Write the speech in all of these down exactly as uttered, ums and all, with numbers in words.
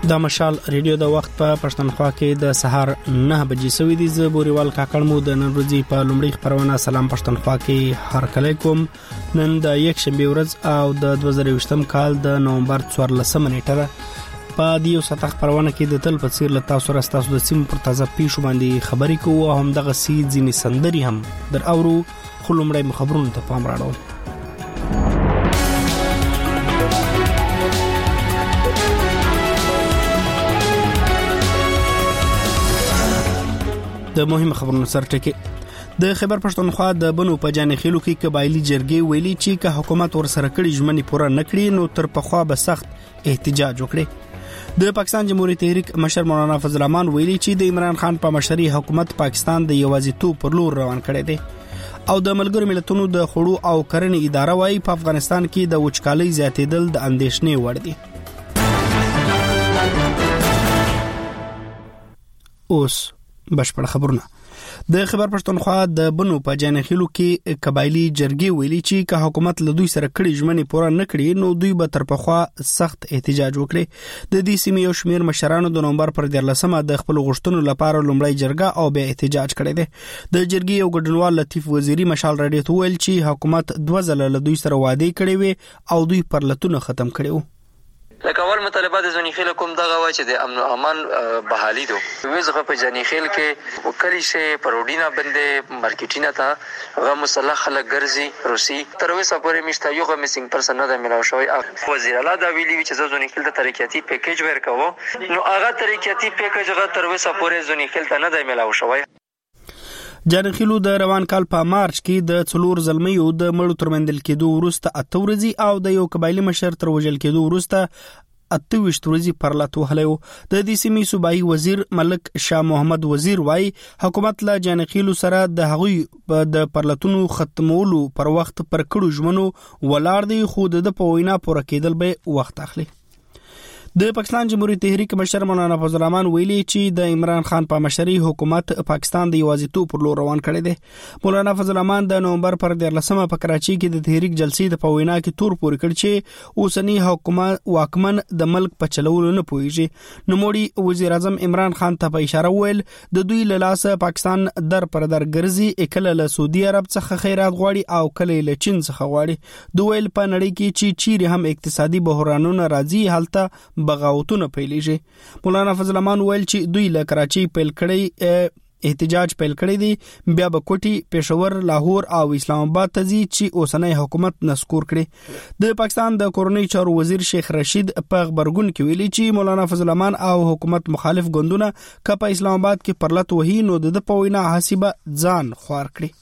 د مشال ریډیو د وخت په پښتونخوا کې د سهار نه بجې سوي دي. زه بوريوال کاکړ مو د نن ورځې په لومړي خبرونه سلام پښتونخوا کې هر کله کوم. نن د یک شنبه ورځ او د دوه زره یوولسم کال د نومبر څوارلسمه نیټه ده. په دیو سطح خبرونه کې د تل په څیر له تاسو سره تاسو د سیمو پر تازه پیښو باندې خبرې کوو او هم دغه سي ځینې سندري هم در اورو. خو لومړی خبرونه ته پام راوړو. د مهم خبرونو سرټکی د خبر پښتونخوا د بنو په جانې خېلو کې قبایلی جرګې ویلي چې که حکومت ور سره کړي ژمنې پوره نکړي نو تر پخوا به سخت احتجاج وکړي. د پاکستان جمهوریت تحریک مشر مولانا فضل الرحمن ویلي چې د عمران خان په مشرۍ حکومت پاکستان د یوازیتوب پر لور روان کړی دی. او د ملګرو ملتونو د خړو او کرنې اداره وايي په افغانستان کې د وچکالۍ زیاتېدل د اندېښنې وړ دي. اوس بشپړ خبرونه. د خبر پښتونخوا د بنو په جانې خېلو کې قبایلی جرګې ویلي چې که حکومت له دوی سره کړي ژمنې پوره نه کړي نو دوی به تر پخوا سخت احتجاج وکړي. د دې سیمې یو شمېر مشرانو د نومبر پر دیارلسمه د خپل غوښتنو لپاره لومړی جرګه او بیا احتجاج کړی دی. د جرګې یو ګډونوال لطیف وزیری مشال راډیو ته ویل چې حکومت دوه ځله له دوی سره وعده کړې وي او دوی پرلتونه ختم کړي وو. لکه اول مطالبه د ځونی خیل کوم دغه و چې د امن او امان بحالي دو ویزغه په ځنی خیل کې وکړی شي پروډینا بندې مارکیټینا ته غو مسلح خلک ګرځي روسي تر اوسه پورې مشته یو غو میسنګ پرسن نه ملاو شوی. وزیر اعلی دا ویلي چې ځونی خیل د ترقیاتی پیکیج ورکوو نو هغه ترقیاتی پیکیج غو تر اوسه پورې ځونی خیل ته نه ملاو شوی. جانخیلو د روان کال په مارچ کې د څلور زلمیو د مړو ترمندل کېدو وروسته اته ورځې او د یو قبایلی مشر تر وژل کېدو وروسته اته ویشت ورځې پرلط وهلو. د دې سیمې صوبایي وزیر ملک شاه محمد وزیر وايي حکومت له جانخیلو سره د هغوی د پرلطونو ختمولو پر وخت پر کړو ژمنو ولاړ دی خو د په وینا پوره کېدل به وخت اخلي. د پاکستان جمهوریت تحریک مشر مولانا فضل الرحمن ویلي چې د عمران خان په مشرۍ حکومت پاکستان د یوازیتوب پر لور روان کړی دی. مولانا فضل الرحمن د نومبر پر دیارلسمه په کراچۍ کې د تحریک جلسې د پوینا کې تور پورې کړ چې اوسنی حکومت واکمن د ملک په چلولو نه پوهیږي. نوموړي وزیر اعظم عمران خان ته په اشاره ویل د دوی له لاسه پاکستان در پر در ګرځي کله له سعودي عرب څخه خیرات غواړي او کله له چین څخه غواړي. دوی ول په نړۍ کې چې چیرې هم اقتصادي بحرانونه راځي هلته بغاوتونه پیلېږي. مولانا فضل الرحمن ویل چې دوی له کراچۍ پیل کړی احتجاج پیل کړی دی بیا به کوټي پېښور لاهور او اسلام آباد ته ځي چې اوسنی حکومت نسکور کړي. د پاکستان د کورنۍ چارو وزیر شیخ رشید په خبرګون کې ویلي چې مولانا فضل الرحمن او حکومت مخالف ګوندونه که په اسلام آباد کې پرلط وهي نو د په وینا حسابه ځان خوار کړي.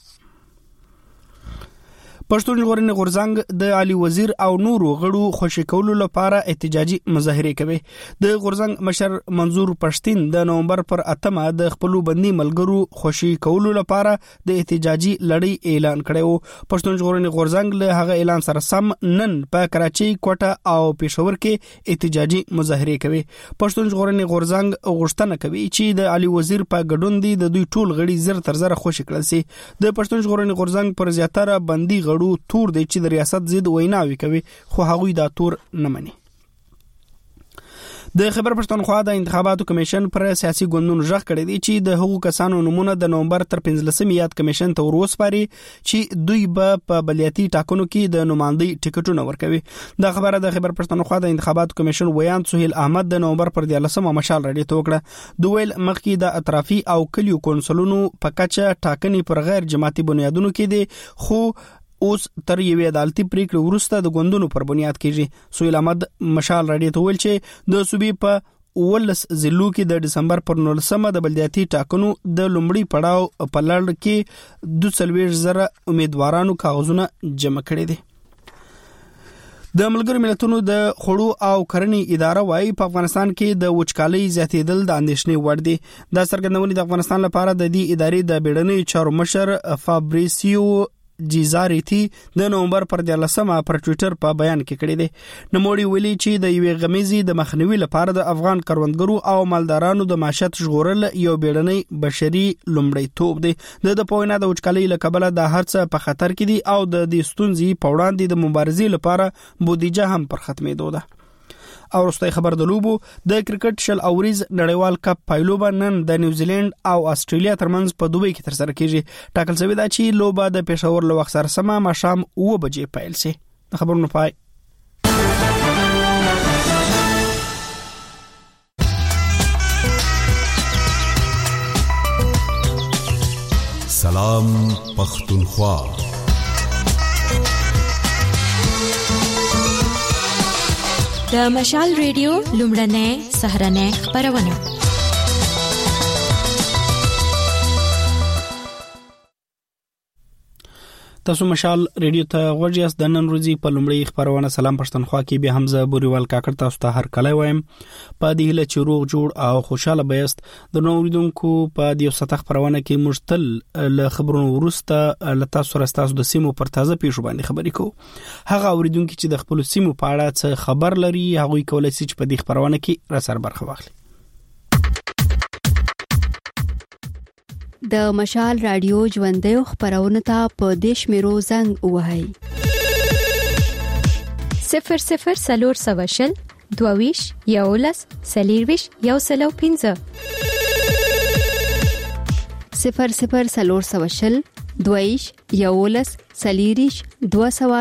پښتون ژغورنې غورځنګ د علي وزیر او نورو غړو خوشی کولو لپاره احتجاجي مظاهره کوي. د غورځنګ مشر منظور پښتين د نومبر پر اتمه د خپل بندي ملګرو خوشی کولو لپاره د احتجاجي لړۍ اعلان کړو. پښتون ژغورنې غورځنګ له هغه اعلان سره سم نن په کراچۍ کوټه او پېښور کې احتجاجي مظاهره کوي. پښتون ژغورنې غورځنګ غوښتنه کوي چې د علي وزیر په ګډون دي د دوی ټول غړي زر تر زر خوشی کړل سي. د پښتون ژغورنې غورځنګ پر زیاتره بندي غړو تور دی چې د ریاست ضد ویناوي کوي خو هغوی دا تور نه مني. د خبر پښتونخوا د انتخاباتو کمیشن پر سیاسي ګوندونو ژغ کړی دی چې د حقوقو کسانو نمونه د نومبر تر پنځلسمې یاد کمیشن ته وروسپاري چې دوی به په بلیاتي ټاکنو کې د نمائندۍ ټیکټونه ورکوي. دا خبره د خبر پښتونخوا د انتخاباتو کمیشن ویان سهیل احمد د نومبر پر دیارلسمه مشال راډیو ته وکړه. دوی ویل مخکې د اطرافي او کلیو کونسلونو په کچه ټاکنې پر غیر جماعتي بنیادونو کې دي خو اوس تر یوې عدالتي پریکړې وروسته د ګوندونو پر بنیاد کېږي. سهیل احمد مشال راډیو ته ویل چې د صوبې په ولس ضلعو کې د دسمبر پر نولسمه د بلدیاتي ټاکنو د لومړي پړاو په لړ کې دوه څلوېښت زره امیدوارانو کاغذونه جمع کړي دي. د ملګرو ملتونو د خړو او کرنې اداره وايي په افغانستان کې د وچکالۍ زیاتېدل د اندېښنې وړ دي. دا څرګندونې د افغانستان لپاره د دې ادارې د بیړنۍ چارو مشر فابریسیو جیزاریتی د نومبر پر دیارلسمه پر ټوئیټر په بیان کې کړی دی. نوموړي ویلي چې د یوې غمیزې د مخنیوي لپاره د افغان کروندګرو او مالدارانو د معیشت ژغورل یو بیړنی بشري لومړیتوب دی. د د پوینا د وچکالۍ له کبله د هر څه په خطر کې دي او د دې ستونزې په وړاندې د مبارزې لپاره بودیجه هم پر ختمېدو ده. او وروستي خبر د لوبو د کرکټ شل اوریز نړیوال کپ پایلوبه نن د نیوزیلند او استرالیا ترمنځ په دوبۍ کې ترسره کیږي. ټاکل شوی دا چې لوبه د پېښور له وخت سره سمه ماښام اوه بجې پیل شي. خبرونه پای. سلام پختونخوا. د مشال ریډیو لومړنۍ سهرنۍ خبرونه. تاسو مشال ریډیو ته غوږ یاست. د نن ورځې په لومړی خبرونه سلام پښتونخوا کې به حمزه بوريوال کاکړ تاسو ته هر کله وایم. په دې هله چې روغ جوړ او خوشاله بیاست. د نو اوریدونکو په دې سطح خبرونه کې مشتل له خبرونو ورسته له تاسو سره تاسو د سیمو پر تازه پیښو باندې خبرې کوو. هغه اوریدونکو چې د خپل سیمو په اړه څه خبر لري هغه کولای شي چې په دې خبرونه کې را سره برخه واخلي. د مشال رادیو ژوندۍ خبرونه ته په دیش میرو زنګ وهاي صفر صفر سلور سواشل دوویش یولس سلیرویش یو سلو پینځه صفر صفر سلور سواشل دوویش یولس سلیریش دو سوا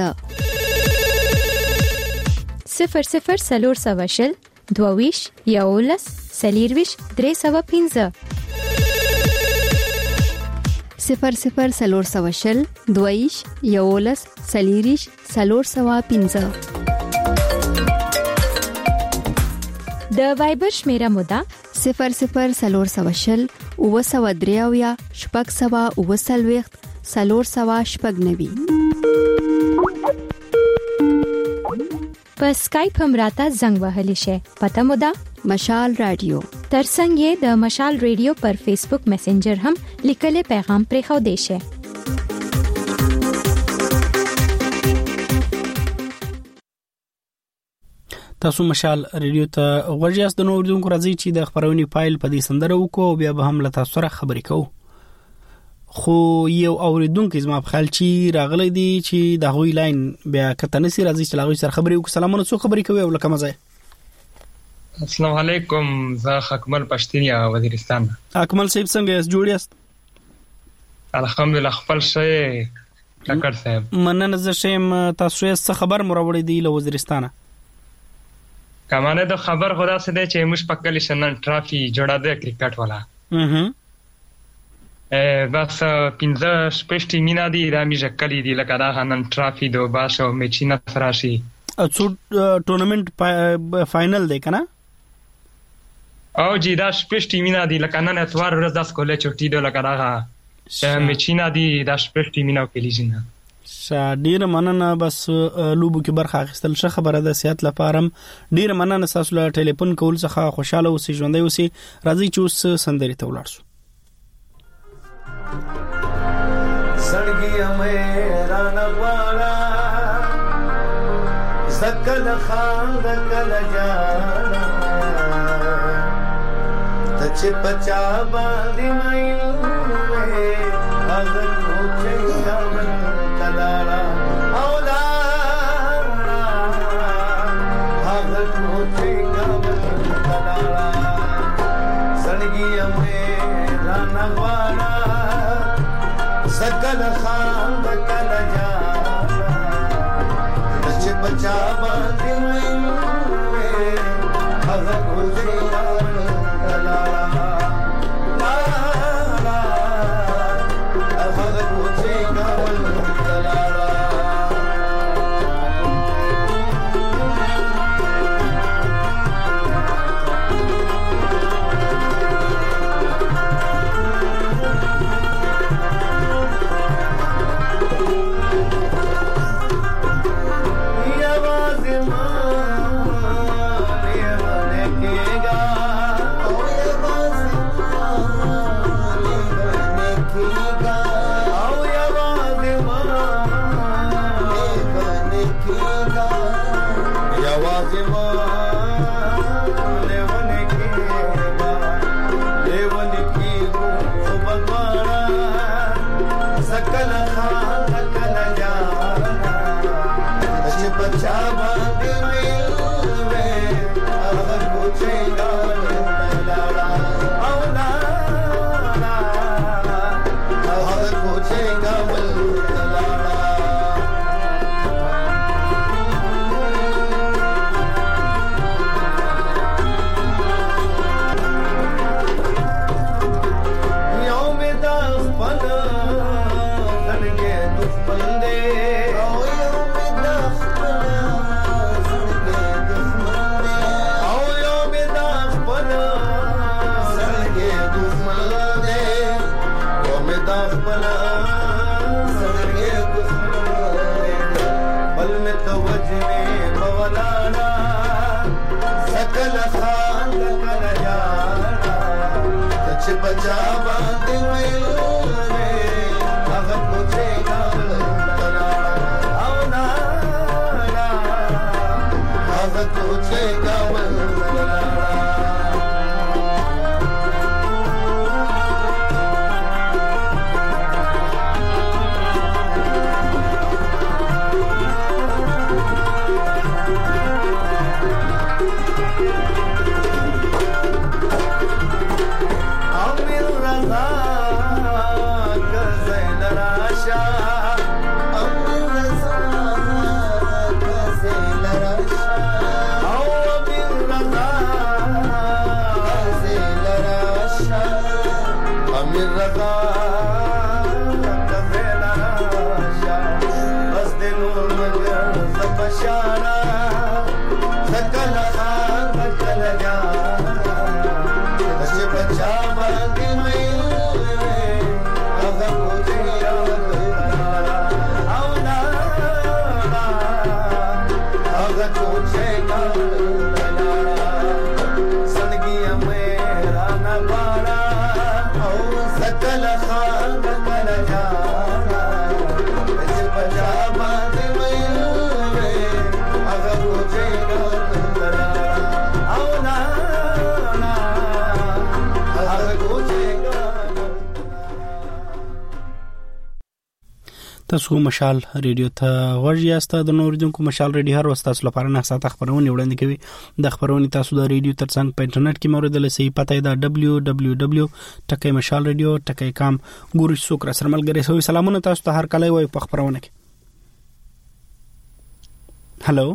پینځه صفر صفر سلور سواشل دوویش یولس سلیرویش درې سوا پینځه صفر صفر سلور سواشل دویش یولس سلیریش سلور سوا پینځه د وایبر شمیره مودا صفر صفر سلور سواشل او سوا دریاویا شپږ سوا او سلويخت سلور سوا شپږ نوي. په اسکایپ هم راته زنګ وهلی شي. پته مودا مشال رادیو. ترڅنګ یې د مشال ریډیو پر فیسبوک میسنجر هم لیکلي پیغام پرې خو دی شي. تاسو مشال ریډیو ته غوږیاست. د نو اوریدونکو راځي چې د خبرونې فایل په دې سندره وکړو بیا به هم له تاسو سره خبرې کوو. خو یو اوریدونکو زما په خیال چې راغلی دی چې د هغوی لاین بیا کته نسی راځي چې لاغوي سره خبرې وکړو. سلامونه څو خبرې کوي او لکه مزه. السلام علیکم. زه اکمل پښتنیا وزیرستان. اکمل صاحب څنګه یاست؟ جوړ یاست؟ الحمدلله. خپل شي ټکر صاحب مننه. زه شم تاسو څه خبر مروړې دی له وزیرستانه؟ کمانه د خبر خدا سره دی چې موږ په کلی شنن ټرافي جوړا دی کرکټ والا. اها بس پنځه شپږ ټیمونه دي دا میږه کلی دي لکه دا نن ټرافي دو باشو میچینه فراشي اڅو ټورنمنت فائنل دی کنه او جی دا شپږ ټیمونه دي لکه نن اتوار ورځ د سکولې چټي دو لکه دا میچینه دي دا شپږ ټیمونه کلیږي. ډیر مننه. بس لوبو کې برخه اخیستل ښه خبره ده. صحت لپاره ډیر مننه. تاسو له ټلیفون کول څخه خوشاله اوسئ ژوندۍ اوسئ. راځي چې اوس سندري ته ولاړ شو. سړګي مې رانه واړه سکل خان دکل جانا ته چې پچا باندې مې اگر کوچې ګمن تلاړه او دا اگر کوچې ګمن تلاړه سړګي مې رانه واړه سکل خان دکل جانا چې بچا باندې مې هغه کوڅه تلا لا لا هغه کوڅه کول تلا نا زړګي بل مې توجنه بولانا سکل خان کله یارا چې بچا باندې ویل هغه پوښتنه او نا نا هغه پوښتنه تاسو مشال ریډیو ته غوږ یاست. د نوریدونکو مشال ریډیو هر وخت تاسو لپاره نه ساته خبرونه وړاندې کوي. د خبرونه تاسو د ریډیو ترڅنګ په انټرنیټ کې موریدل شي. پته دا دبليو دبليو دبليو ټکی مشال ریډیو ټکی کام ګوري څوک را سره ملګری سوي. سلامونه تاسو ته هر کله وای په خبرونه کې. هالو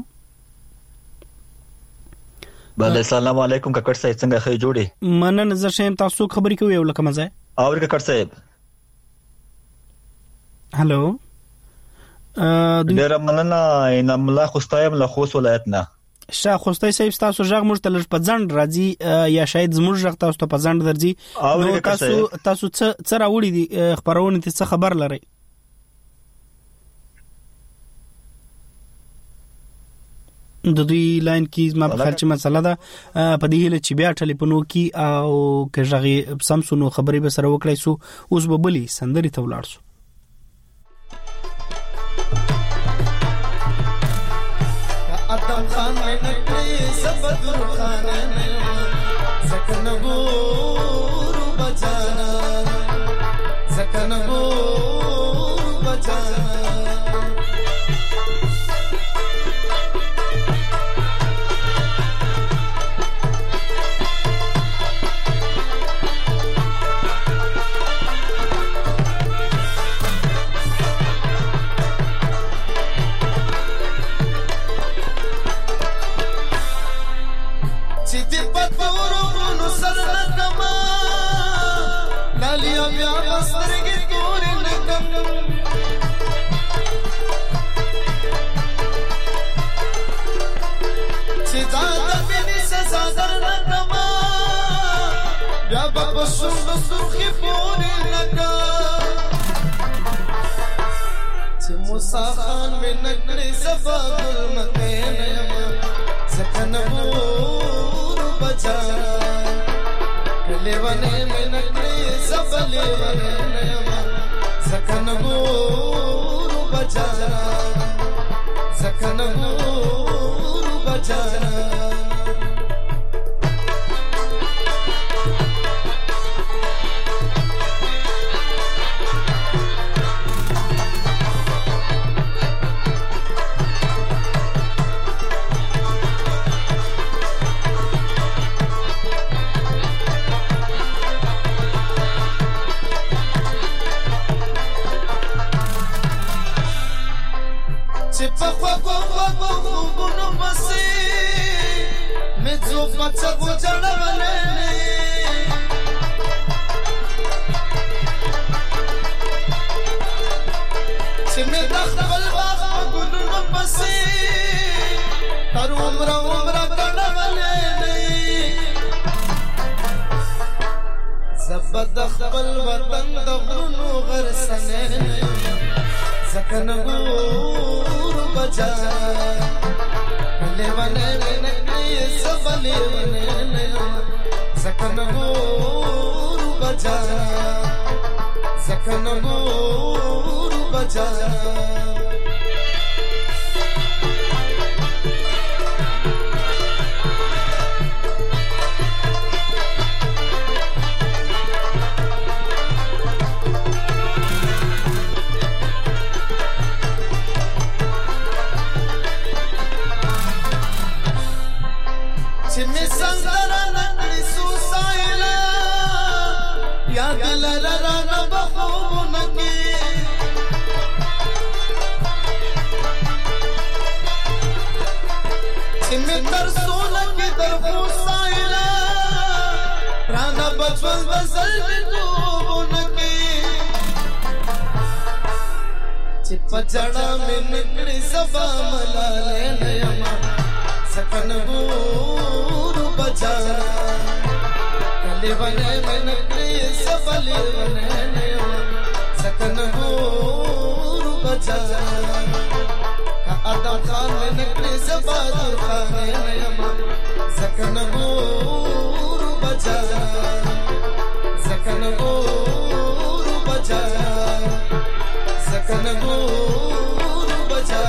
بله السلام علیکم ککړ صاحب څنګه خې جوړي مننه زه شم تاسو خبرې کوي او لکه مزه اور ککړ صاحب هالو ډیر مننه انم الله خوستایم له خوست ولایت نه شاه خوستای صاحب تاسو ژغ موږ ته لږ په ځند راځي یا شاید زموږ ژغ تاسو ته په ځند درځي نو تاسو تاسو څه څه راوړي دي خبرونه ته خبر لري د دوی لاین کې ما په خپل چې مسله ده په دې هله چې بیا ټلیفون وکي او که ژغي سمسونو خبرې به سره وکړای سو اوس به بلی سندري ته ولاړ سو. ادم خان میں نکلی سبدر خانے میں زکن گورو بجانا زکن گورو بجانا موسیٰ خان میں نکڑی صفا گل مکین یما زکن بور بچانا کلیوانے میں نکڑی صفا لیوانے یما زکن بور بچانا زکن بور بچانا زبد خپل وطن د غرونو غرسنه زکن ګور بجا لیونه نکړي سبلې ونه زکن ګور بجا زکن ګور بجا بچپن بسل بتوبونکی چې پچړه مې نکړې سبا ملاله نیما سکن ګور بچا کله ونه مې نکړې سبا لیونه نیما سکن ګور بچا کا ادم خان مې نکړې سبا در خان نیما سکن ګور بچا زکن ګور بچا زکن ګور بچا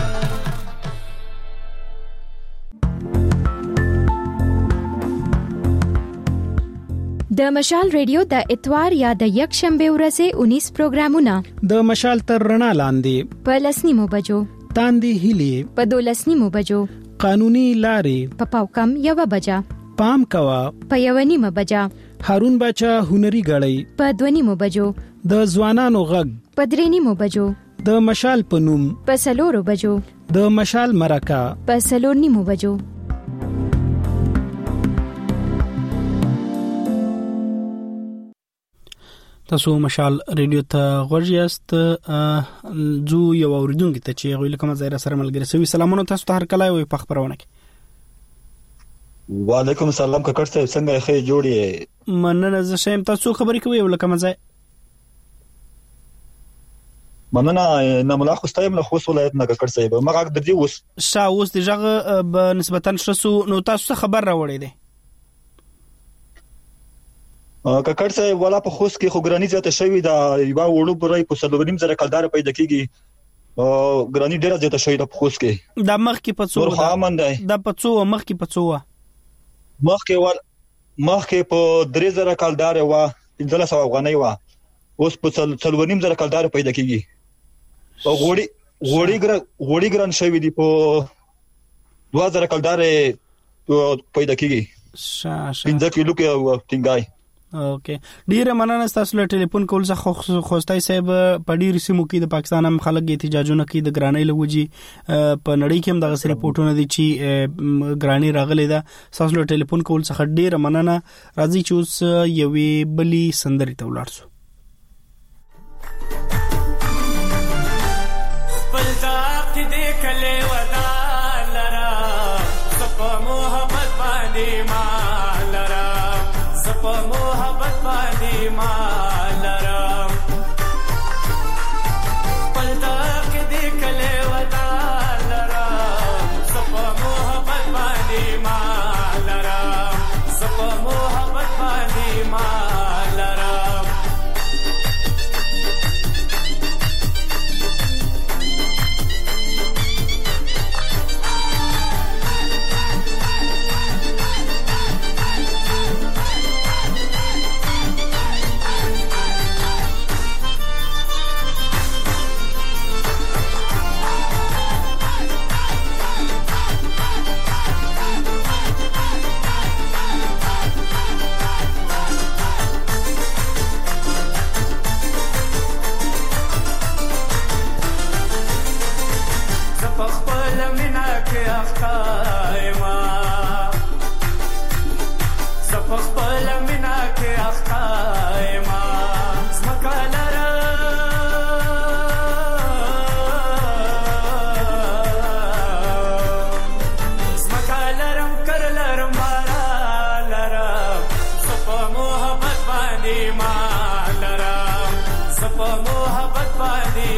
د مشال ریډیو د اتوار یا د یک شنبه ورځې انیس پروګرامونه د مشال تر رڼا لاندې په لسنیمو بجو تاندې هلي په دولسنیمو بجو قانوني لارې په پاوکم یو بجا پام کوا په یو نیمه بجا هارون بچا هنري غړی په دونیمو بجو د ځوانانو غږ په درېنیمو بجو د مشال پنوم په سلورو بجو د مشال مرکه په سلور نیمو بجو تاسو مشال ریډیو ته غوږ یاست جو یو اوریدونکو ته چې غوښتل کوم ځای را سره ملګری سوي سلامونه تاسو ته هر کله وي په خبرونه کې وعلیکم السلام کاکړ صاحب څنګه ښه جوړی مننه زه شیم تاسو خبرې کوي ولکه مزه مننه نه ملا خو ستایم له خوست ولایت نه کاکړ صاحب مګه د دې اوس شا اوس دغه به نسبتا شسو نو تاسو خبر راوړی دی کاکړ صاحب ولا په خوست کې خو ګرانی زیاته شوې دا یو وړو برای په سلوونیم زره کلدار پیدا کیږي او ګرانی ډیره زیاته شوې د خوست کې د مخ کې پڅو د پڅو مخ کې پڅو مخ کې ور مخ کې په درې زره کلدار و پنځه سوه افغانۍ و اوس په سلوونیم زره کلدار پیدا کیږي او غوړي غوړي ګر غوړي ګران شوې دي په دوه زره کلدار پیدا کیږي شا شا پنځه کیلو کې ټینګای اوکې ډیره مننه تاسو له ټلیفون کول څخه خوستای صاحب په ډیر سیمو کې د پاکستان هم خلک احتجاجونه کوي د ګرانۍ لوجي په نړۍ کې هم دغه ریپورتونه دي چې ګرانۍ راغلي ده تاسو له ټلیفون کول څخه ډیره مننه راځي چې اوس یوې بلی سندري ته ولاړ شو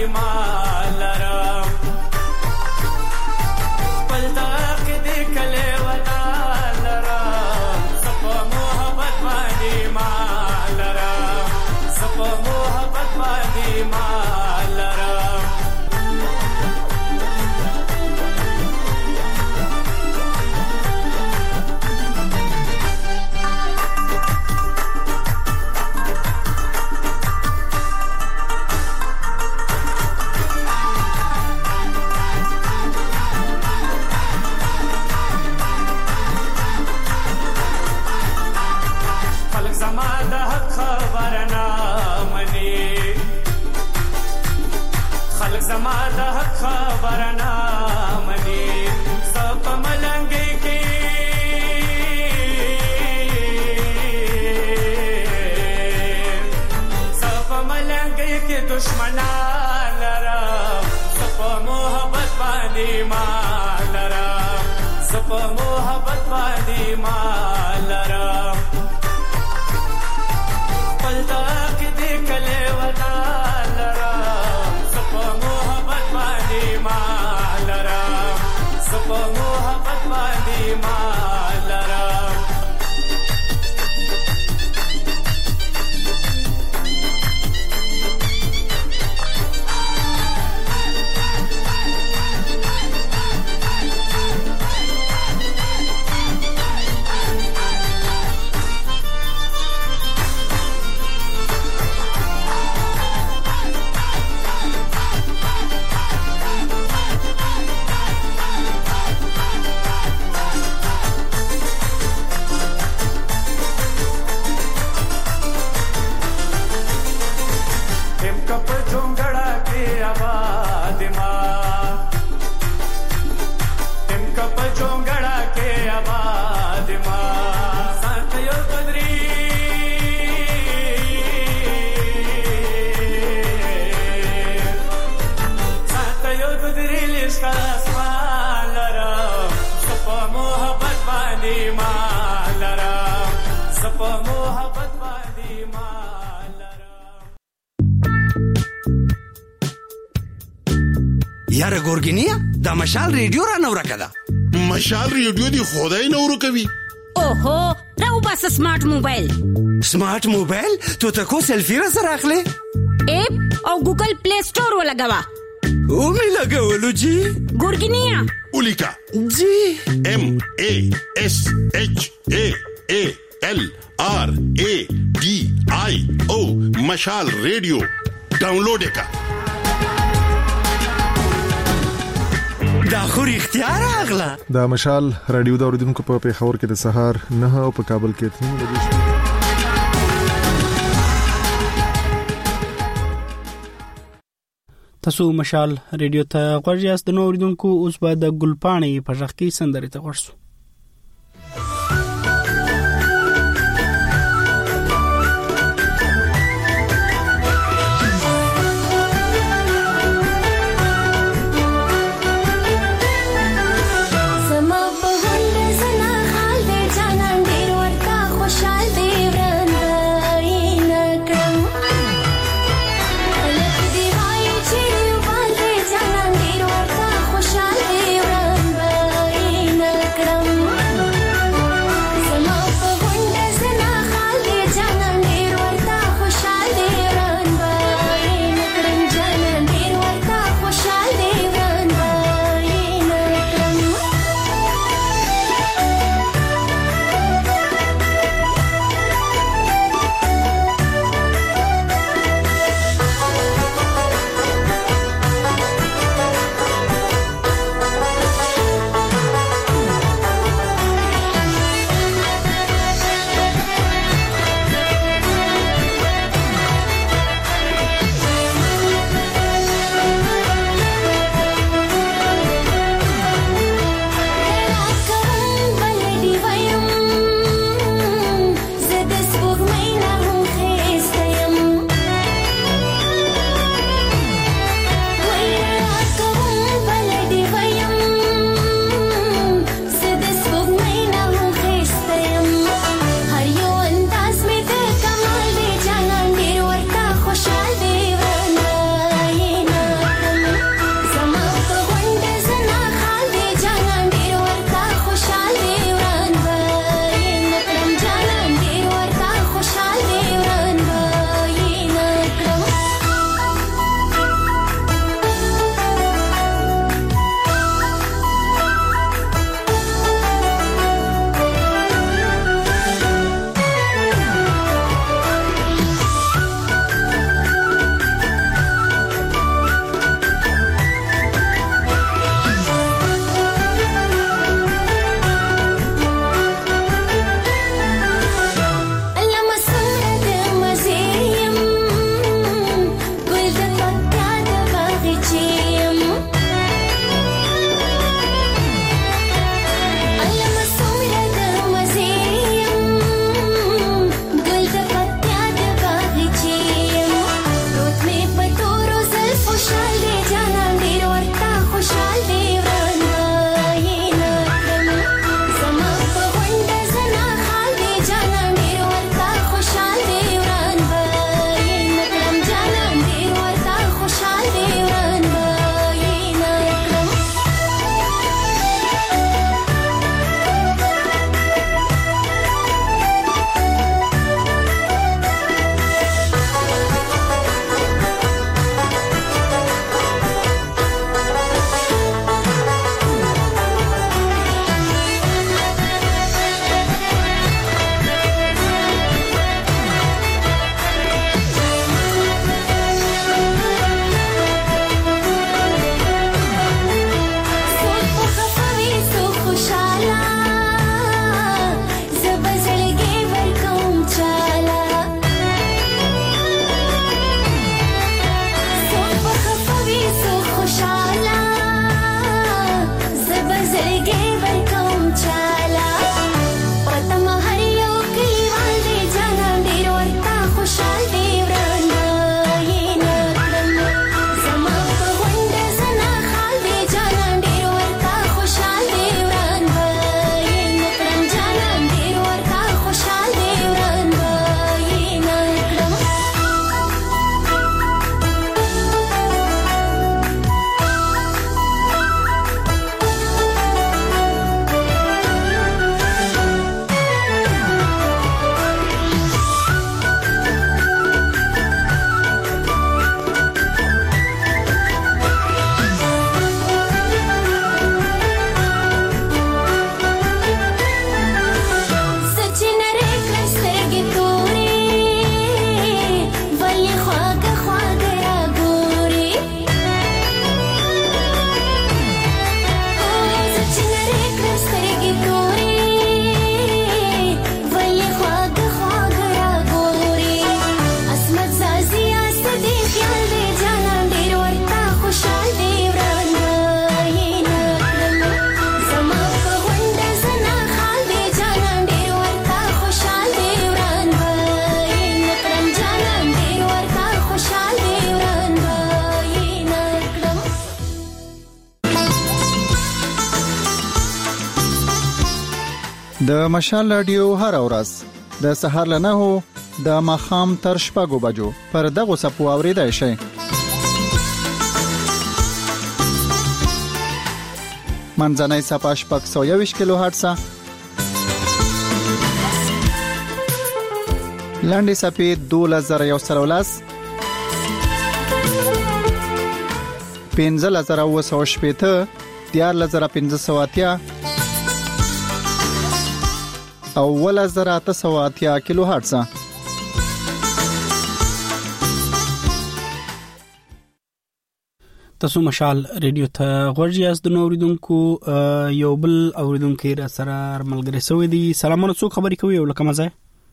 یاره ګورګینیا دا مشال ریډیو را نو راکدا مشال ریډیو دی خدای نو ورکوي اوهو راو بس سمارټ موبایل سمارټ موبایل ته تاسو سلفي را سره اخلي اپ او ګوګل پلی سٹور ولګوا او می لګولو جی ګورګینیا اولیکا جی ام ا اس اچ ا ا ال آر ا ډي آی او مشال ریډیو ډاونلوډ کا دا خو اختیار اغلا دا مشال رادیو دا اوریدونکو په پیښور کې د سهار نه او په کابل کې تنو لګی تاسو مشال ریډیو ته غوړیاست د نو اوریدونکو اوس بعد د ګلپاڼې په ځخ کې سندري ته ورسو Kram د مشال رادیو هر ورځ د سهار له نهو د ماښام تر شپږو بجو پر دغه سپو اوریدای شئ. منځنۍ سپه شپږ سوه یوویشت کیلو هرټزه، لنډې سپې دولس زره یو سل او لس، پنځلس زره اووه سوه شپېته، دیارلس زره پنځه سوه اتیا او اوولس زره اته سوه اتیا کیلو هرټزه. تاسو مشال ریډیو ته غوږ یاست. د اوریدونکو یو بل اوریدونکو را سره ملګری سوی دی. سلامونه، څوک خبرې کوي او لکه مزه؟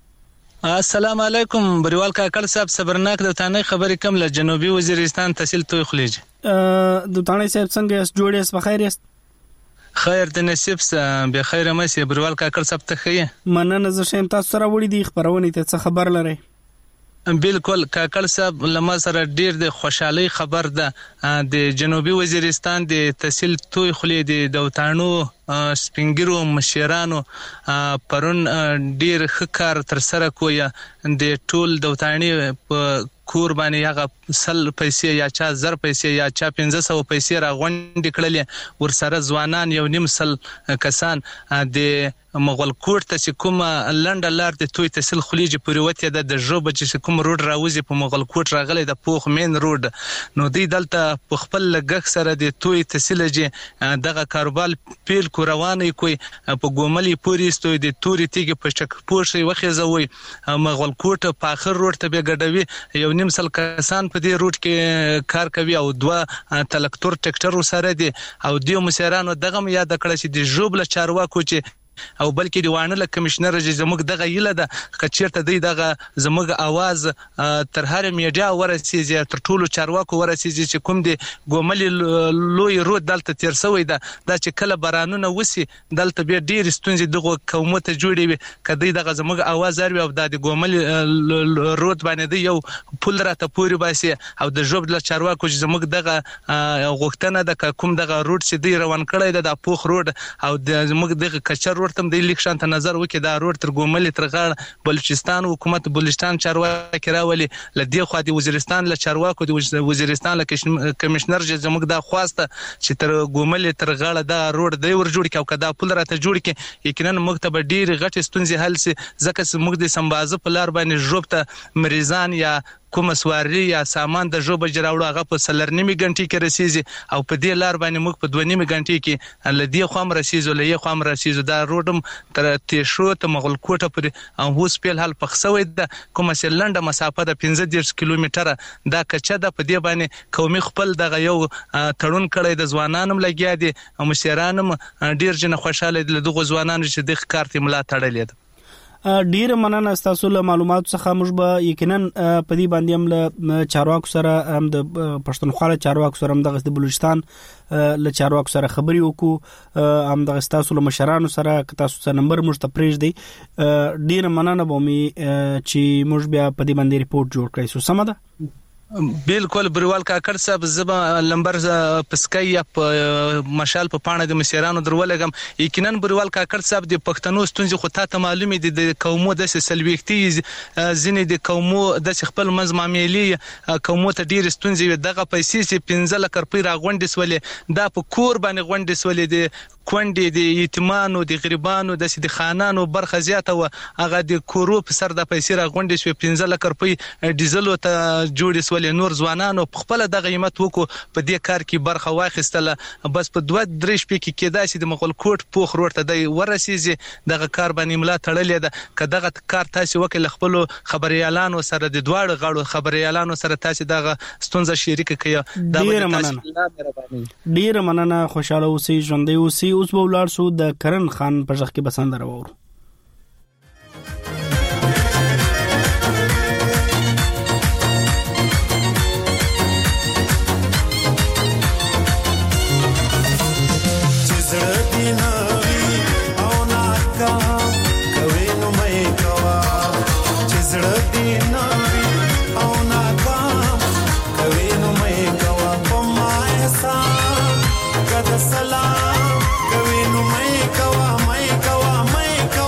السلام علیکم بریوال کاکړ صاحب، صبرناک د تانه خبرې کوم له جنوبي وزیرستان تحصیل توي خلیج. د تانه صاحب څنګه یاست؟ جوړ یاست؟ بخیر یاست؟ خیر د نصیب به خیر مې بریوال کاکړ صاحب ته خیر مننه. زه شیم تاسو سره وړي دی خبرونه ته څه خبر لرئ؟ بالکل کاکړ صاحب لمه سره ډیر د خوشحالي خبر ده. د جنوبي وزیرستان د تحصیل توي خلیج د دوتانو سپینګرو مشرانو پرون ډیر ښکار تر سره کویا د ټول دوتانی په کور باندې هغه سل پیسې یا چا زر پیسې یا چا پنځه سوه پیسې را غونډې کړلې. ورسره ځوانان یو نیم سل کسان د مغول کوټ ته چې کومه لنډه لار د توي تحصیل خلیج پورې وتې ده، د ژوبه چې کوم روډ راوځي په مغول کوټ راغلی د پوخ مین روډ، نو دوی دلته په خپل لګښت سره د توي تحصیل جې دغه کاروبار پیل کو روانې کوي. په ګوملي پورې ستوي د توري تیږي په چک پوښي وخېزوي مغول کوټ په اخر روډ ته به ګډوي. یو نیم سل کسان په دې روډ کې کار کوي او دوه تلکتور ټریکټر سره دي او دیو مسیرانو دغه یاد کړی چې د ژوبله چارواکو چې او بلکې د وانه کمشنر زموږ دغه یله ده کچیرته دی دغه زموږ आवाज تر هر میډیا ورسیږي، تر ټولو چارواکو ورسیږي چې کوم دی ګوملي لوی رود دلته تیر سوی ده. دا چې کله بارانونه وسی دلته به ډیر ستونزې دغه قومته جوړي وي کدی دغه زموږ आवाज اروي او د ګوملي رود باندې یو پول راته پوری باسي او د جوب د چارواکو زموږ دغه غوښتنه ده کوم دغه روډ چې دی روان کړی ده د پوخ روډ او د زموږ دغه کچر ورته د الیکشن ته نظر وکړي دا روډ تر ګوملي تر غاړه بلوچستان حکومت بلوچستان چارواکي راولي لدی خو د وزیرستان له چارواکو د وزیرستان له کمشنر زموږ دا خواسته چې تر ګوملي تر غاړه دا روډ دی ور جوړ کړي او کدا پول راته جوړ کړي. یقینا مکتب ډیر غټ ستونزې حل سي ځکه موږ د سمبازه په لار باندې ژوبته مریضان یا کوم سواری یا سامان د ژوب جراوړو هغه په سلرنیمي غنټي کې رسیږي او په دې لار باندې موږ په دوه نیمه غنټي کې لدی خو هم رسیږو لې خو هم رسیږو دا روډم تر تیشو ته مغول کوټه پر او هوس پیل حل پخسوي ده کومه سلنډه مسافه د پنځه دېرش کیلومتره دا کچه ده. په دې باندې قومي خپل دغه یو تړون کړی د ځوانانو لګیا دي او مشرانو ډیر جن خوشاله دي دغه ځوانانو چې د کارت ملا تړلې ده. ډیر مننه تاسو له معلوماتو څخه. موږ به یقینا په دې باندې هم له چارواکو سره هم د پښتونخوا له چارواکو سره هم د بلوچستان له چارواکو سره خبرې وکړو، هم د تاسو له مشرانو سره تاسو څخه نمبر موږ ته پریږدي. ډیر مننه به مې چې موږ بیا په دې باندې ریپورت جوړ کړی سو. سم ده؟ بالکل بریوال کاکړ صاحب زبا لمبر پسکای په مشال په پانه د مسیرانو درولګم. یقینا بریوال کاکړ صاحب د پښتنو ستونزې خو ته معلومه دي د قومو د سلويختي ځینې د قومو د خپل مزمامېلي قومو ته ډیر ستونزې دغه پیسې چې پنځه لک روپۍ راغونډې سولې دا په کور باندې غونډې سولې دي کونډې د یتیمانو د غریبانو د سید خانانو برخه زیاته و هغه د کورو په سر د پیسې راغونډې شو پنځه لک روپۍ ډیزل ته جوړې سولې. نور ځوانانو په خپل د قیمت وکړو په دې کار کې برخه واخیستله بس په دوه درې شپې کې کېدای شي د مغول کوټ پوخ روډ ته د ورسیږي دغه کار باندې ملا تړلې ده. کداغه کار تاسو وکړي خپل خبريالانو سره د دواړو غاړو خبريالانو سره تاسو دغه ستونزه شریک کړئ. دا ډیر مننه. خوشاله اوسئ، ژوندۍ اوسئ. اوس به ولار سو د کرن خان په ځخ کې بسند راوړو. Salam, kawinu mai kawa mai kawa mai kawa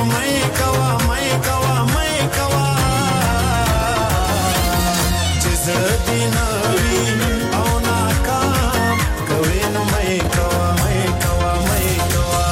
نو مې کوا مې کوا مې کوا چې زړه دې نه وي او ناکام کوي نو مې کوا مې کوا مې کوا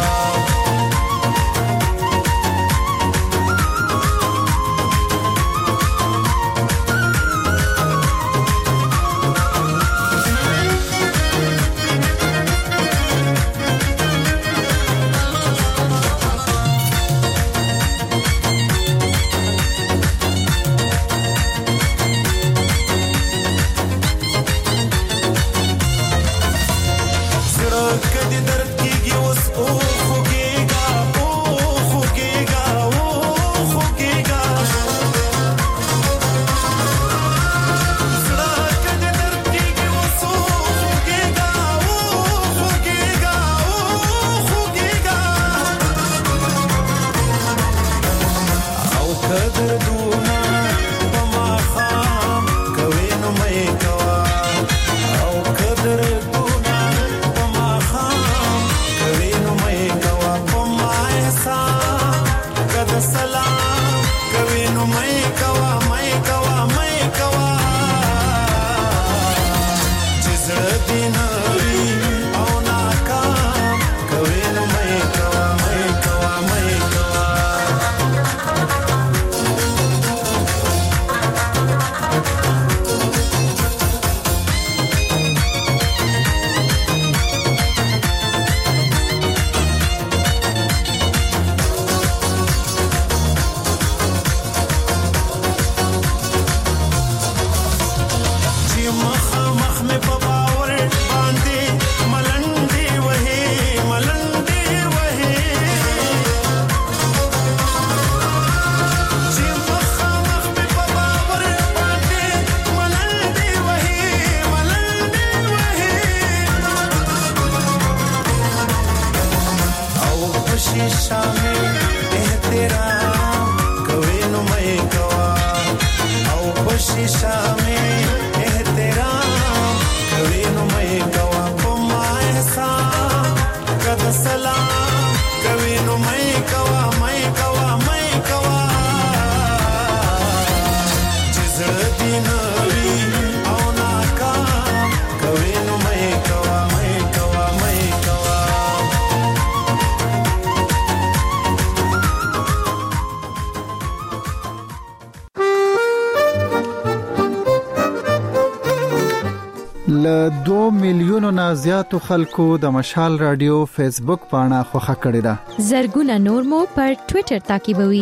له دوه میلیونو نه زیاتو خلکو د مشال رادیو فیسبوک پاڼه خوښه کړې ده. زرګونه نور مو پر ټوئیټر تعقیبوي.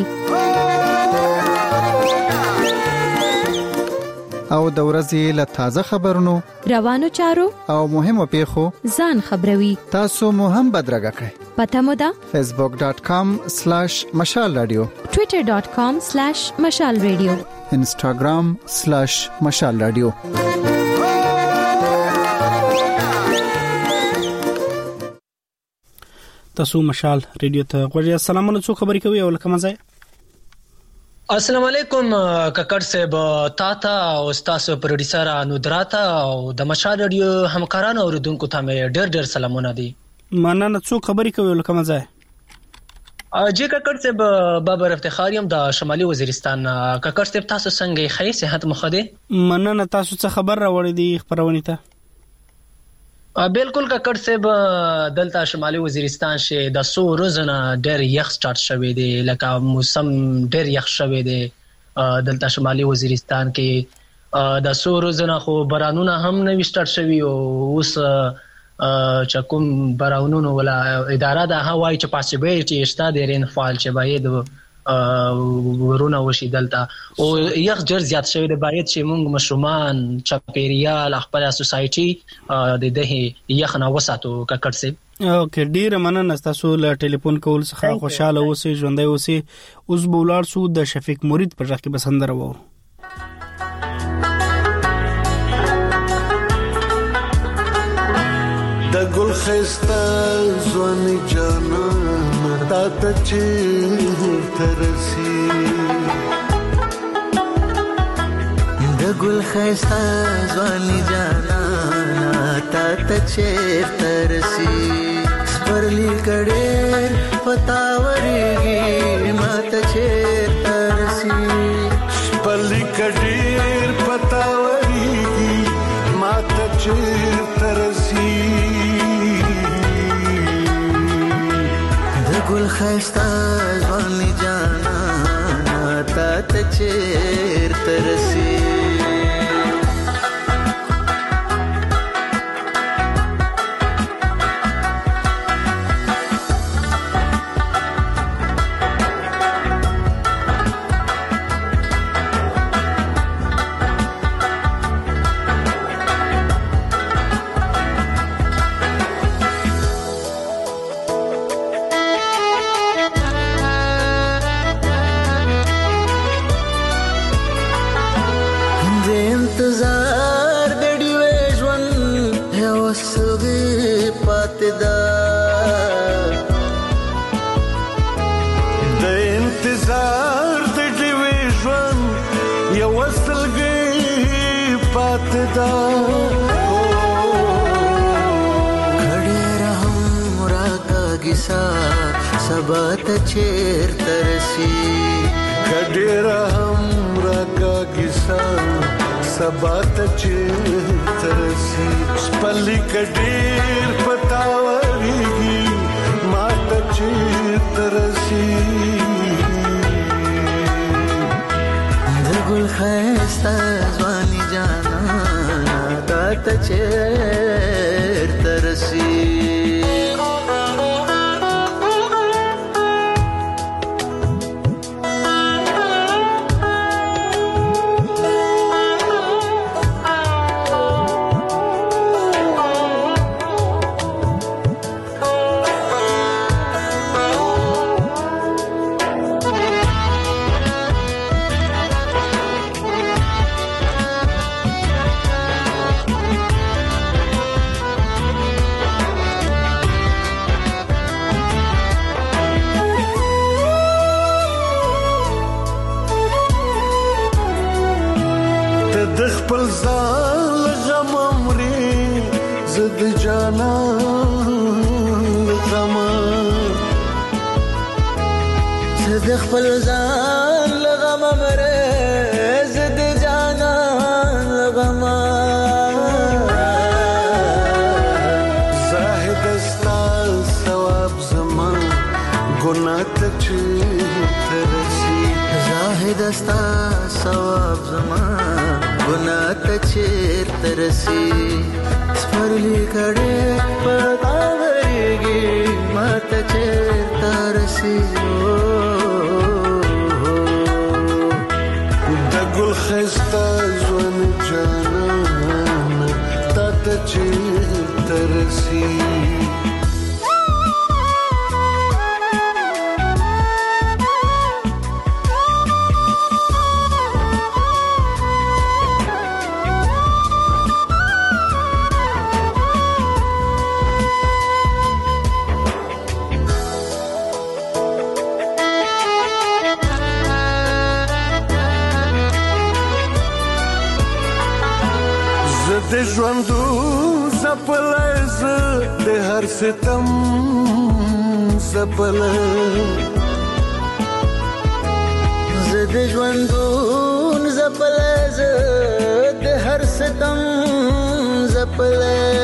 او د ورځې له تازه خبرونو، روانو چارو او مهمو پیښو ځان خبروي. تاسو مو هم بدرګه کړئ. پته مو ده facebook dot com slash مشال رادیو، twitter dot com slash مشال رادیو، instagram slash مشال رادیو. تاسو مشال ریډیو ته غوړی. السلام علیکم، خبرې کوي او لکه مزه. السلام علیکم ککړ صاحب، تاته او تاسو پروډوسر انودراتا او د مشال ریډیو همکارانو اوریدونکو ته مې ډېر ډېر سلامونه دي. مننه. څو خبرې کوي او لکه مزه. اجي ککړ صاحب، بابر افتخاریم د شمالي وزیرستان. ککړ صاحب تاسو څنګه ښه صحت مخده؟ مننه. تاسو څه خبر راوړی دی خبرونه ته؟ بالکل ککړ صاحب، دلته شمالي وزیرستان شه د سو روزنه ډېر یخ سٹارټ شوی دی، لکه موسم ډېر یخ شوی دی دلته شمالي وزیرستان کې. د سو روزنه خو بارانونه هم نه سٹارټ شوی او اوس چې کوم بارانونو ولا اداره د هواي چې پاسبيلټي شته د رین فال چې باید ورونه وشي دلته او یخ ډېر زیات شوی دی. باید چې موږ مشرومان چاپیریال خپل سوسايټي د دې یخ نه وساتو. ککړ سي اوکې، ډیر مننه تاسو له ټلیفون کول څخه خوشاله اوسئ، ژوندۍ اوسئ. اوس بولار سو د شفیق مرید پر ځخ کې بسندر وو. د ګل خسته ځواني جانا تا ته چې ترسي، د ګل خسته ځواني جانا تا ته چې ترسي، سپرلی کډېر پتا ورګي خستا ځواني جانا تا ته چیرته رسي سبا ته چیرته رسي کډېره هم راکاږي سبا ته چیرته رسي سپلي کډېر پتاوريږي ما ته چیرته رسي د ګل ښایسته ځواني جانا تا ته چیرته رسي خپل ځان لغم مره زد جانا لغم زاهد استا ثواب زمان ګناه ته چیرته رسي زاهد استا ثواب زمان ګناه ته چیرته رسي سپرلی کړه پتاوريږي ما ته چیرته رسي ګل خستا ځواني جانا تا ته چیرته رسي د ژوندو زپلز د هر ستم زپل ز د ژوندو زپلز د هر ستم زپل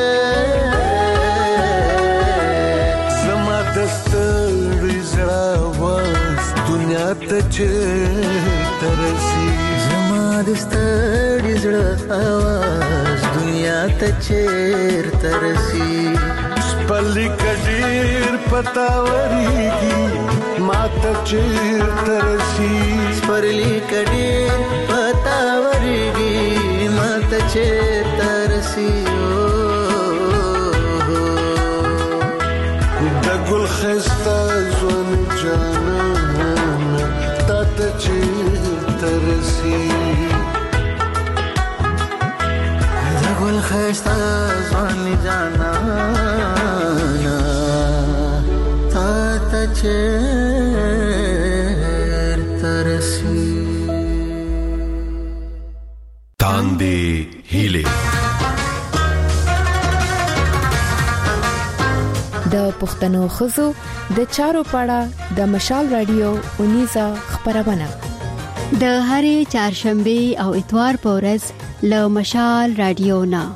زما دستړ زړه واس دنیا ته چیرته رسي زما دستړ زړه واس دنیا ته چیرته رسي سپلي کډېر پتاوريږي ما ته چیرته رسي سپلي کډېر پتاوريږي ما ته چیرته رسي د ګل خستا ځواني جانا تا ته چیرته رسي ګل خستا ځواني جانا تا ته چیرته رسي تاندې هیله د پښتنو خزو د چارو پاړه د مشال رادیو اونیزه خبرونه د هرې چهارشنبه او اتوار په ورځ له مشال رادیو نه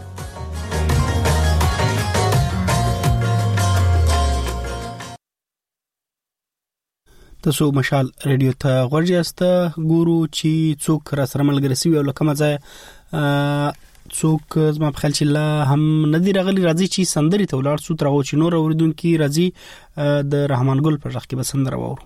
تاسو مشال ریډیو ته غوږی یاست. ګورو چې څوک را سره ملګری سوي او لکه مزه څوک زما په خیال چې لا هم ندی راغلی. راځي چې سندري ته ولاړ سو ترغو چې نور اوریدونکو راځي د رحمان ګل پر ځخ کې به سندره وورو.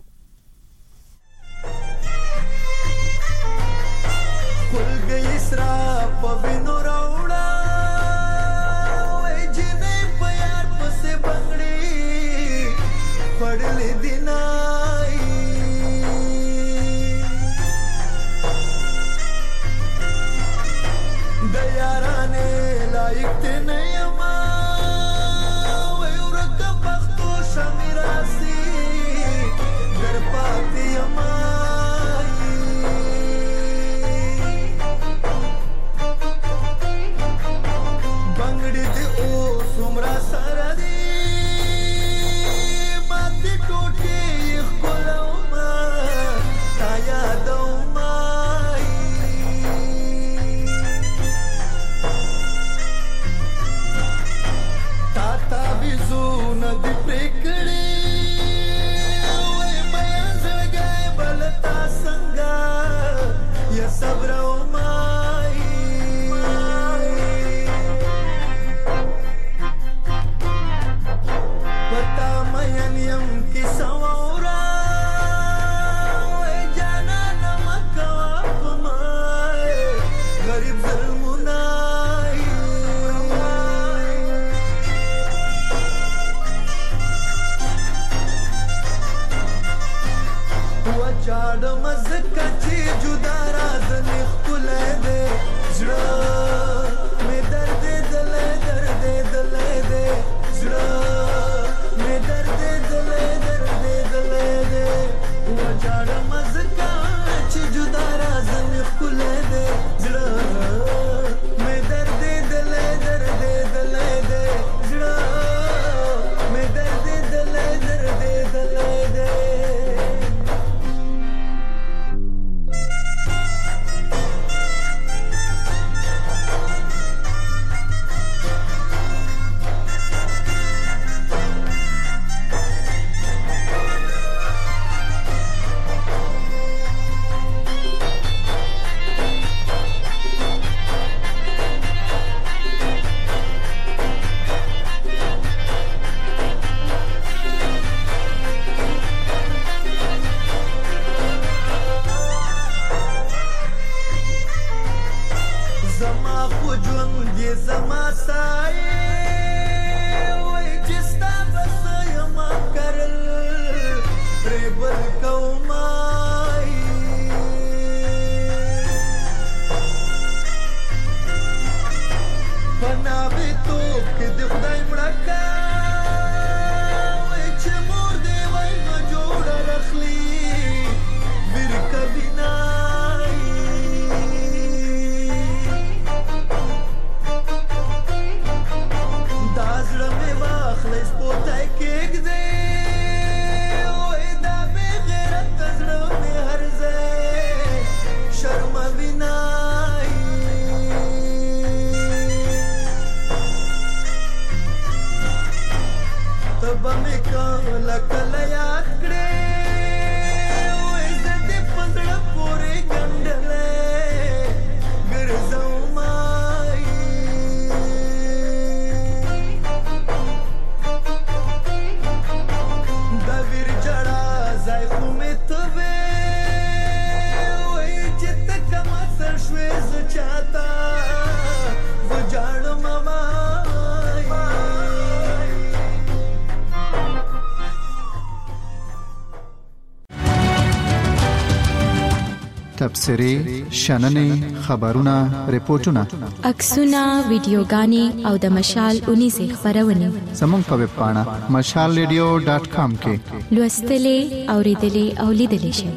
تبصرې شننې خبرونه ریپورتونه عکسونه ویډیوګانې او د مشال اونیزه خبرونه زموږ په ویب پاڼه مشال ریډیو ډاټ کام کې لوستلې اوریدلې او لیدلې شئ.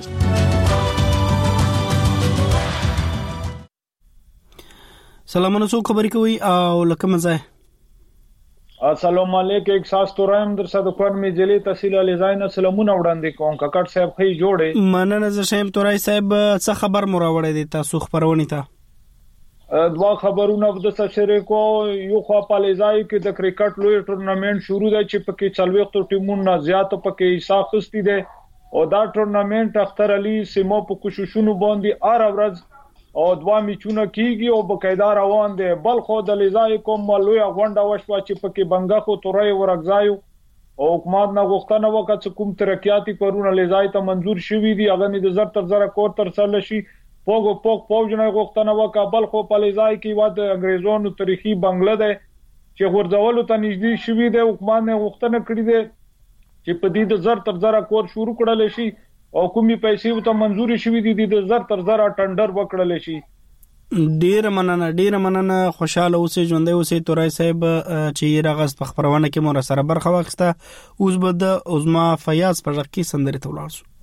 سلامونه څو خبرې کوي او لکه مزه. السلام علیکم. ایک ساس تو رایم در صد کوان می جلی تحصیل علی زاین سلامونه وړاندې کوم. ککړ صاحب خې جوړې مننه ز شیم تورای صاحب څه خبر مو راوړې دي تاسو خبرونه ته؟ دوا خبرونه د سشری کو یو خو په لیزای کې د کرکټ لوی ټورنمنت شروع دی چې پکې څلويخت ټیمونو زیات پکې حصہ اخیستی دي او دا ټورنمنت اختر علي سیمو په کوششونو باندې هر ورځ او دوا میچونه کیږي او بقاعده روان دي. بل خو د لیزای کوم لوی غونډه وشوه چې پکې بنګخو تورای ورغځایو او حکومت نه غوښتنه وکړه چې کوم ترقیاتي کارونه لیزای ته منزور شوي دي هغه نه د زر تر زر کور تر سره شي. پوغو پوغ پوج نه غوښتنه وکړه. بل خو په لیزای کې وا د انګريزانو تاریخي بنگله ده چې ورځولو ته نږدې شوي دي. حکومت نه غوښتنه کړې ده چې په دې د زر تر زر کور شروع کړل شي او کومي پیسې ته منزوري شوي دي د زر تر زر ټندر وکړل شي. ډیر مننه ډیر مننه خوشاله اوسې ژوندۍ اوسې تورای صاحب چې راغست په خبرونه کې مور سره برخه واخسته. اوس به د عظما فیاض پر رقي سندري ته ولاړ شو.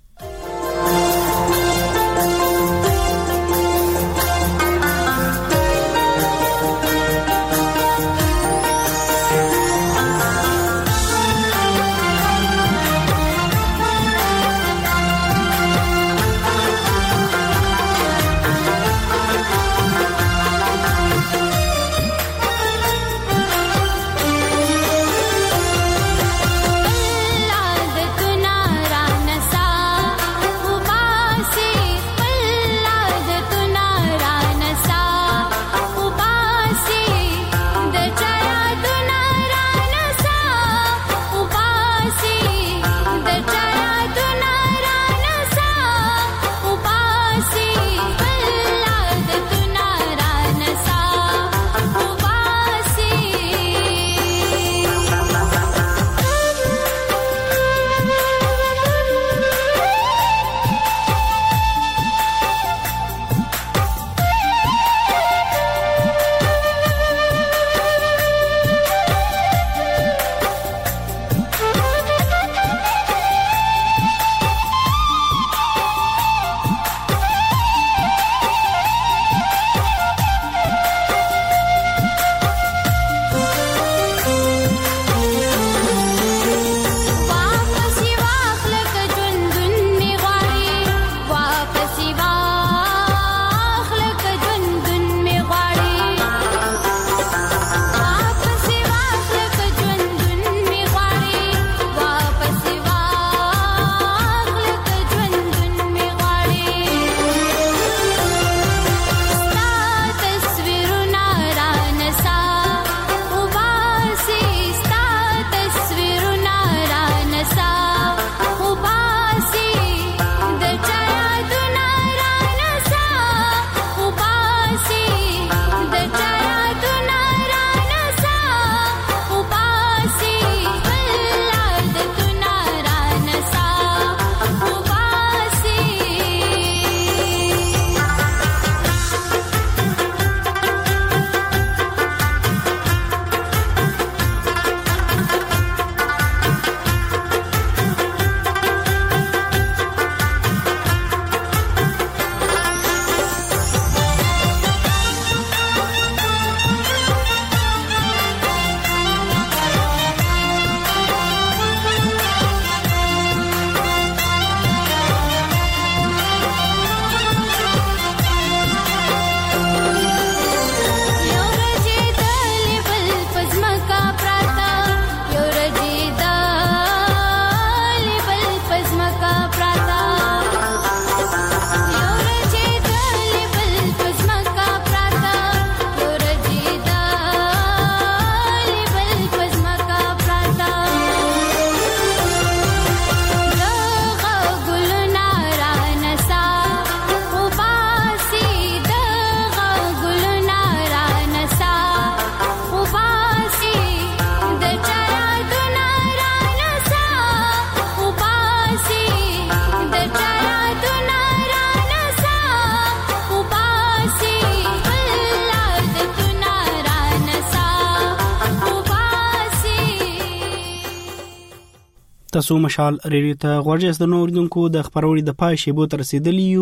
تاسو مشال ریډیو ته غوړجس د نوردونکو د خبروري د پای شیبو تر رسیدلی یو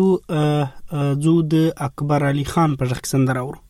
زود اکبر علي خان پر ځخ سندره اورو.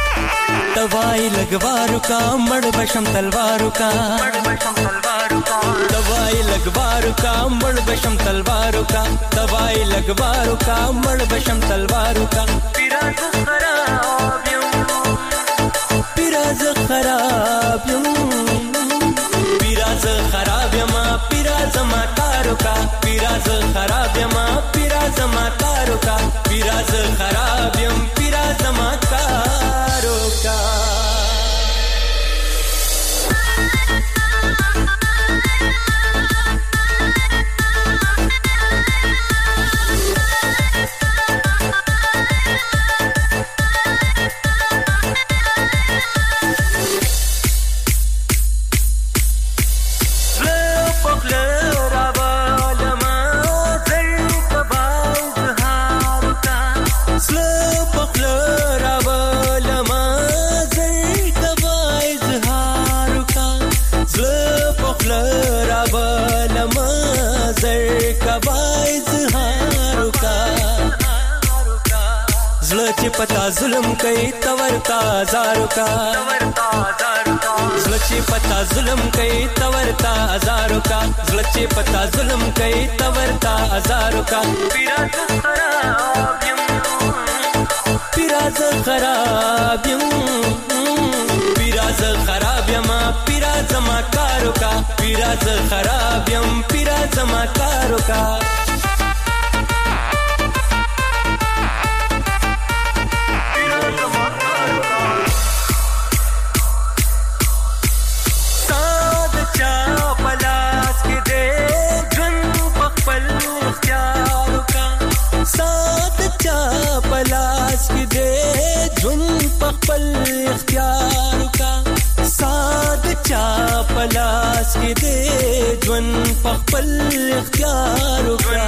दवाई लगवारू का मड़ बशम तलवारू का मड़ बशम तलवारू का दवाई लगवारू का मड़ बशम तलवारू का दवाई लगवारू का मड़ बशम तलवारू का पिराज खराब यूं पिराज खराब यूं पिराज खराब यमा पिराज मातारू का पिराज खराब यमा पिराज मातारू का पिराज खराब यम पिराज मातारू का पता जुल्म कई तवर का हजारों का ज़लचे पता जुल्म कई तवर का हजारों का ज़लचे पता जुल्म कई तवर का हजारों का पिराज खराब यूं पिराज खराब यूं पिराज खराब यमा पिराज माकारों का पिराज खराब यम पिराज माकारों का पलास की दे जुन पखपल इख्तियार का साद चा पलास की दे जुन पखपल इख्तियार का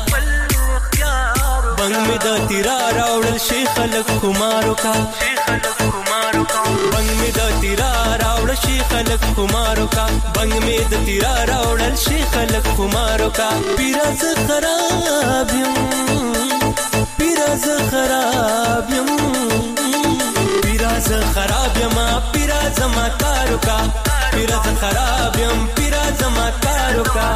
बंग में द तिरा रावल शेख अलग कुमारों का बंग में द तिरा रावल शेख अलग कुमारों का बंग में द तिरा रावल शेख अलग कुमारों का पिराज खराब यूं पिराज खराब यूं पिराज खराब यमा पिराज माकारों का पिराज खराब यम पिराज माकारों का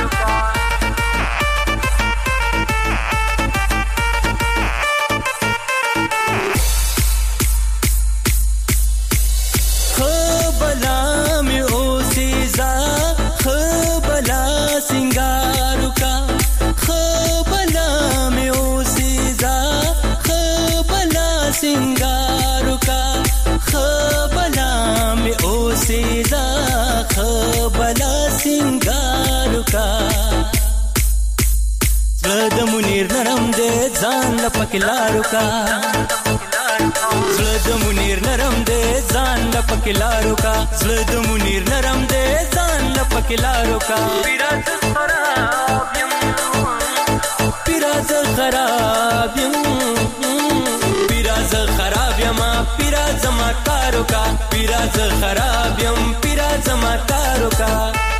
खबला में ओ सीजा खबला सिंगारू का खबला में ओ सिंगारू का खबला में ओ सीधा खबला सिंगारू का ज़लद मुनीर नरम दे जान लपकिलारू का ज़लद मुनीर नरम दे जान लपकिलारू का ज़लद मुनीर नरम दे जान लपकिलारू का पिराज खराब यूं पिराज खराब यूं पिराज खराब यमा पिराज माकारों का पिराज खराब यम पिराज माकारों का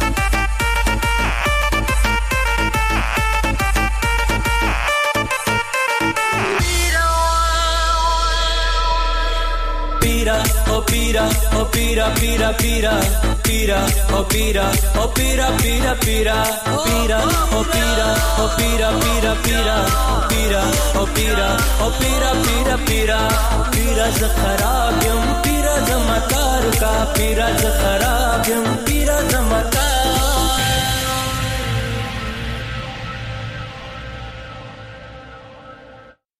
पीरा ओ पीरा ओ पीरा पीरा पीरा पीरा ओ पीरा ओ पीरा पीरा पीरा पीरा ओ पीरा ओ पीरा पीरा पीरा पीरा ओ पीरा ओ पीरा पीरा पीरा पिराज खराब यम पिराज माकारों का पिराज खराब यम पिराज माकारों